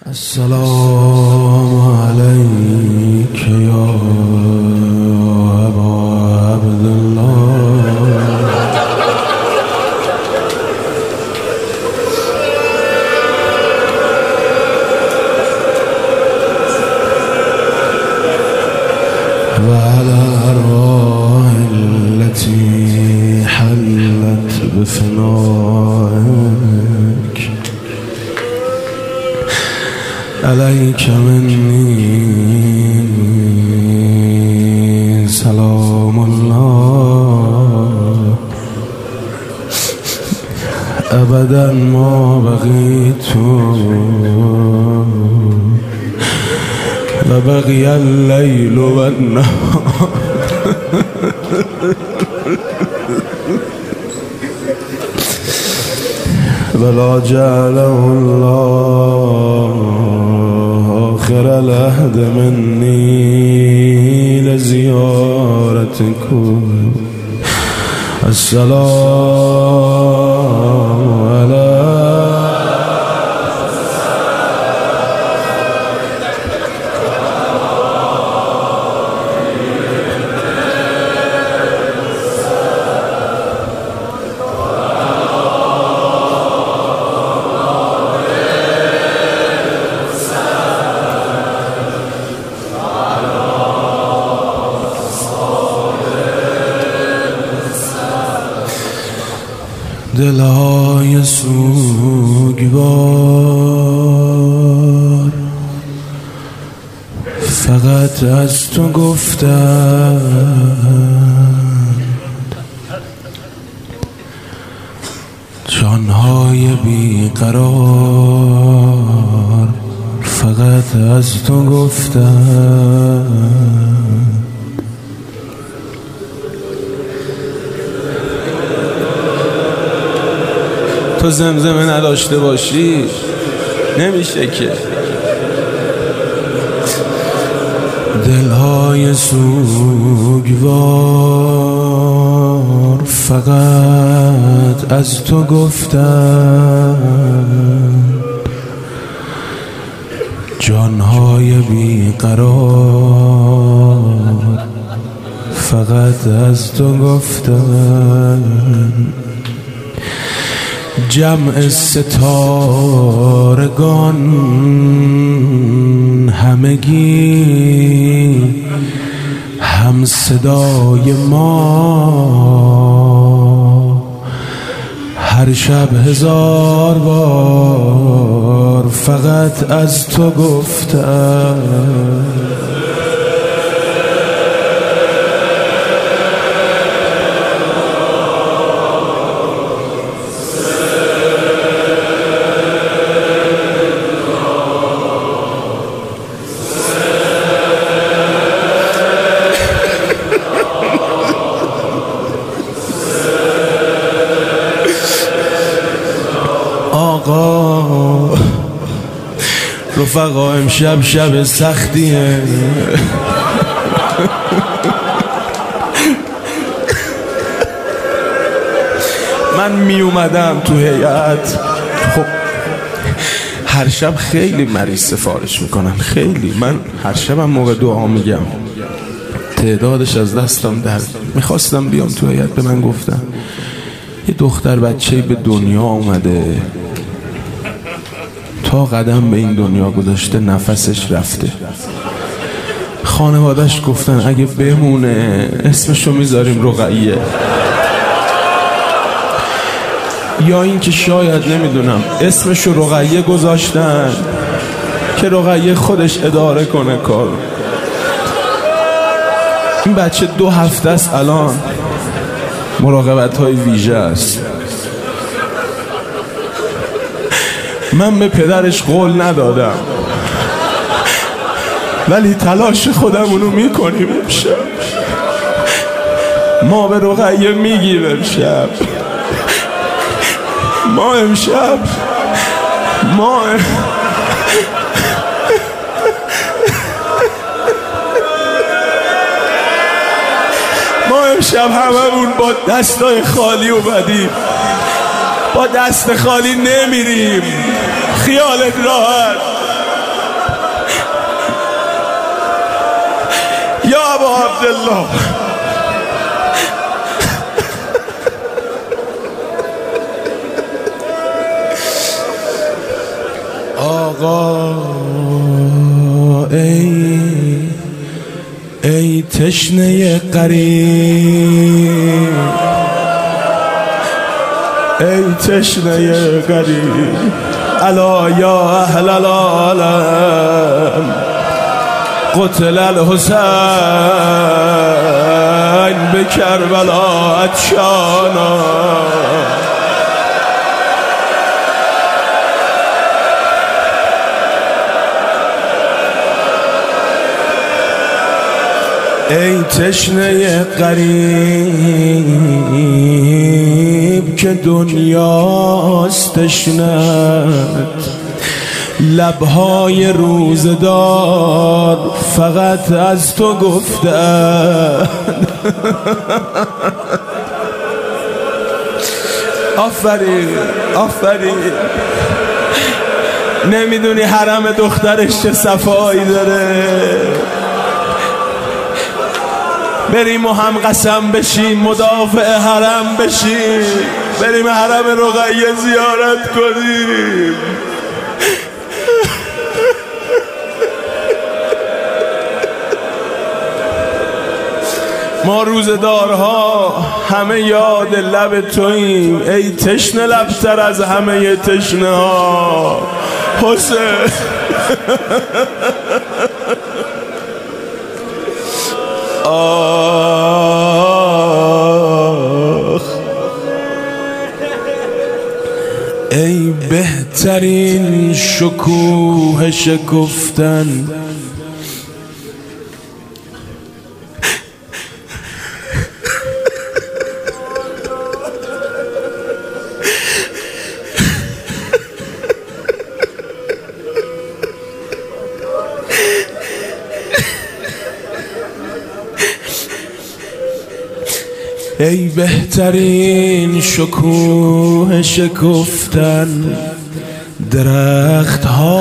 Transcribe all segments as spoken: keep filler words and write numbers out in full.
السلام عليك يا أبا عبد الله. وعلى الأرواح التي حلت بفنائك عليك مني سلام الله أبدا ما بقيت وبقي الليل والنهار ولا جعله الله آخر العهد مني لزيارتكم. السلام على دلهای سوگوار فقط از تو گفتند، جانهای بیقرار فقط از تو گفتند. تو زمزمه نداشته باشی نمیشه که. دلهای سوگوار فقط از تو گفتند، جانهای بیقرار فقط از تو گفتند. جمع ستارگان همگی هم صدای ما، هر شب هزار بار فقط از تو گفتند. آقا رفقا امشب شب سختیه، من می اومدم تو هیئت. خب هر شب خیلی مریض سفارش میکنن، خیلی. من هر شبم موقع دعا میگم، تعدادش از دستم در. میخواستم بیام تو هیئت، به من گفتن یه دختر بچه‌ای به دنیا اومده، تا قدم به این دنیا گذاشته نفسش رفته. خانوادش گفتن اگه بمونه اسمشو میذاریم رقیه، یا این که شاید نمیدونم اسمشو رقیه گذاشتن که رقیه خودش اداره کنه کار. این بچه دو هفته است الان مراقبت های ویژه است. من به پدرش قول ندادم ولی تلاش خودمونو میکنیم. امشب ما به رقیه میگیم، امشب ما امشب ما ما امشب هممون با دستای خالی اومدیم، با دست خالی نمیریم. خیالت راحت، الله. آقا ای ای تشنه غریب، ای تشنه غریب، الا یا اهل العالم قتل الحسین به کربلا عطشانا. ای تشنه غریب که دنیاست تشنت، لبهای روزدار فقط از تو گفتن. آفرین آفرین. نمیدونی حرم دخترش چه صفایی داره. بریم و هم قسم بشیم مدافع حرم بشیم، بریم حرم رقیه زیارت کنیم. ما روزدارها همه یاد لب توییم، ای تشنه لبتر از همه تشنه ها حسین. آخ ای بهترین شکوه شکفتن، ای بهترین شکوه شکفتن، درخت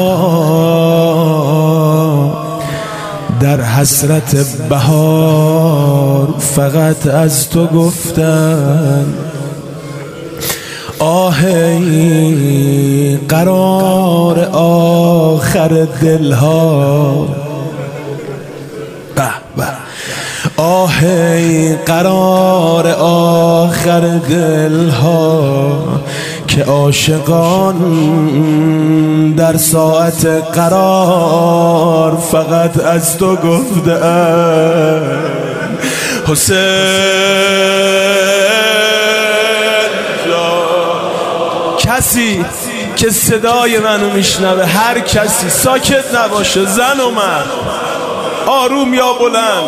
ها در حسرت بهار فقط از تو گفتن. آهی قرار آخر دلها، به به آهی قرار آخر دلها که عاشقان در ساعت قرار فقط از تو گفتن. حسین کسی که صدای منو میشنوه، هر کسی ساکت نباشه، زن و مرد، آروم یا بلند،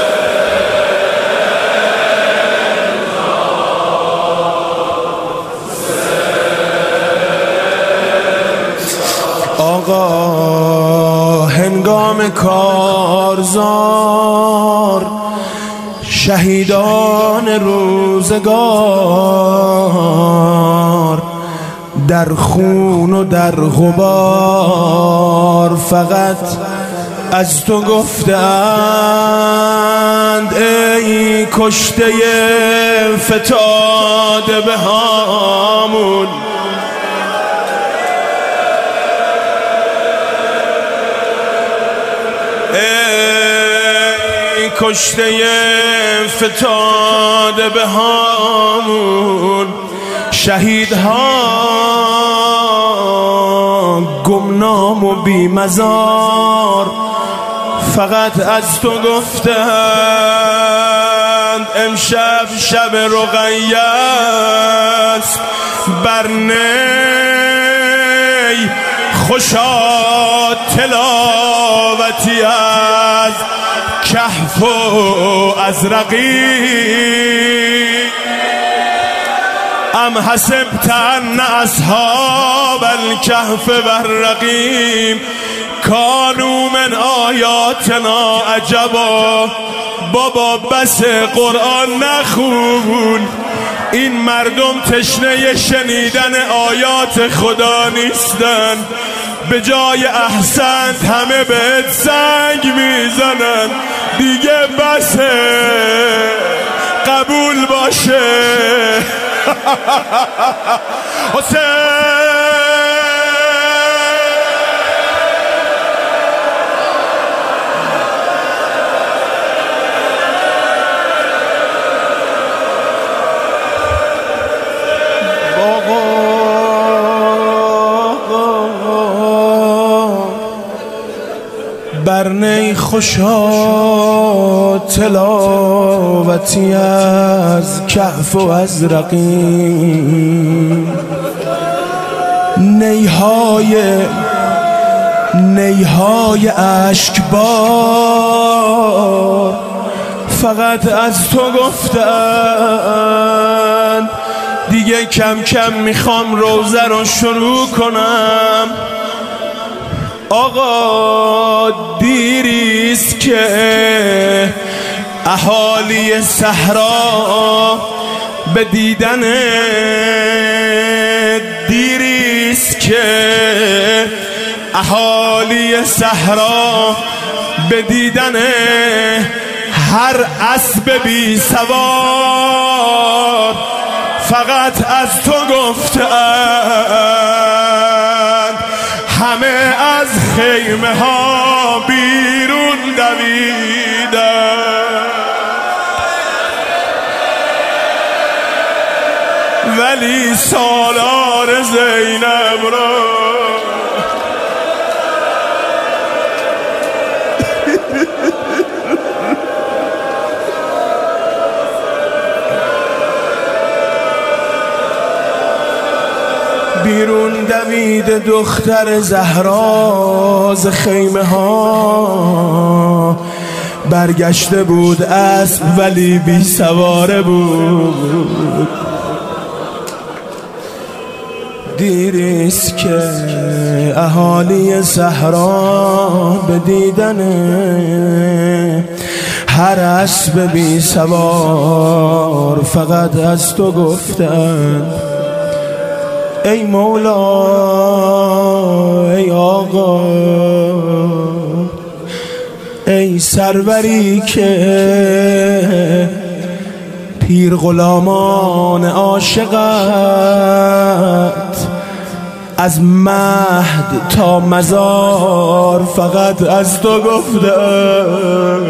آقا هنگام کارزار شهیدان روزگار در خون و در غبار فقط از تو گفتند. ای کشته فتاده به هامون، ای کشته فتاده به هامون، شهیدها گمنام و بی مزار فقط از تو گفتند. امشب شب رقیه است بر نی خوشا تلاوتی از کهف و از رقیب. ام حسبت ان اصحاب الکهف والرقیم کانوا من آیاتنا عجبا. بابا بس قرآن نخون، این مردم تشنه شنیدن آیات خدا نیستن، به جای احسنت همه بهت سنگ میزنن. دیگه بسه قبول باشه حسین. برنی خوشا تلاوتی از کهف و از رقیم، نیهای نیهای اشکبار فقط از تو گفتن. دیگه کم کم میخوام روزه رو شروع کنم. آقا دیریست که اهالی صحرا به دیدن، دیریست که اهالی صحرا به دیدن هر اسب بی سوار فقط از تو گفتند. همه از خیمه ها بیرون دویدن، ولی سالار زینب را بیرون دوید دختر زهرا ز خیمه ها. برگشته بود اسب ولی بی سواره بود. دیریست که اهالی صحرا به دیدن هر اسب بی سوار فقط از تو گفتن. ای مولا ای آقا ای سروری که پیر غلامان عاشقت از مهد تا مزار فقط از تو گفتن.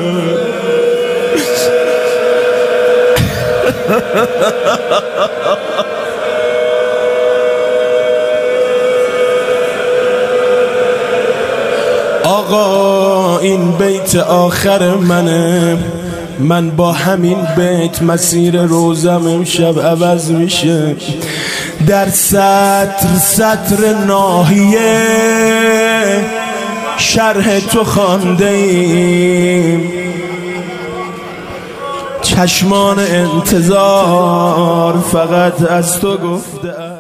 آقا این بیت آخر منه. من با همین بیت مسیر روزم امشب عوض میشه. در سطر سطر ناحیه شرح تو خوانده ایم، چشمان انتظار فقط از تو گفته.